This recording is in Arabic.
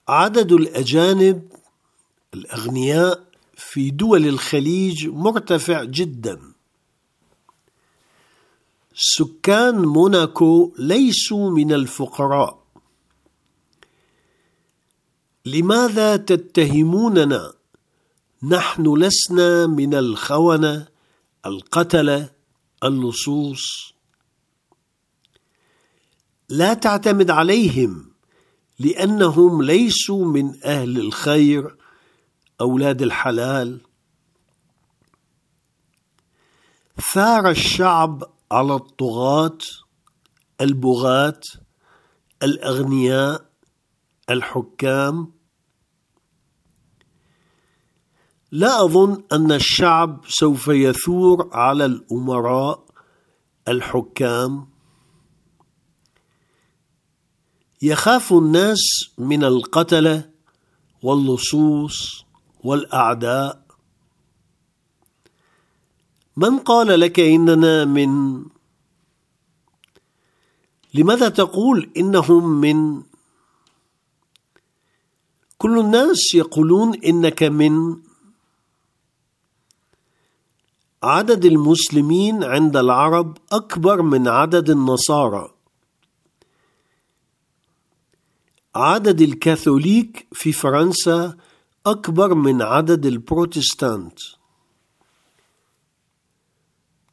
عدد الأجانب الأغنياء في دول الخليج مرتفع جدا. سكان موناكو ليسوا من الفقراء. لماذا تتهموننا؟ نحن لسنا من الخونة، القتلة، اللصوص. لا تعتمد عليهم لأنهم ليسوا من أهل الخير، أولاد الحلال. ثار الشعب على الطغاة، البغاة، الأغنياء، الحكام. لا أظن أن الشعب سوف يثور على الأمراء، الحكام. يخاف الناس من القتلة واللصوص والأعداء. من قال لك إننا من؟ لماذا تقول إنهم من؟ كل الناس يقولون إنك من. عدد المسلمين عند العرب أكبر من عدد النصارى. عدد الكاثوليك في فرنسا أكبر من عدد البروتستانت.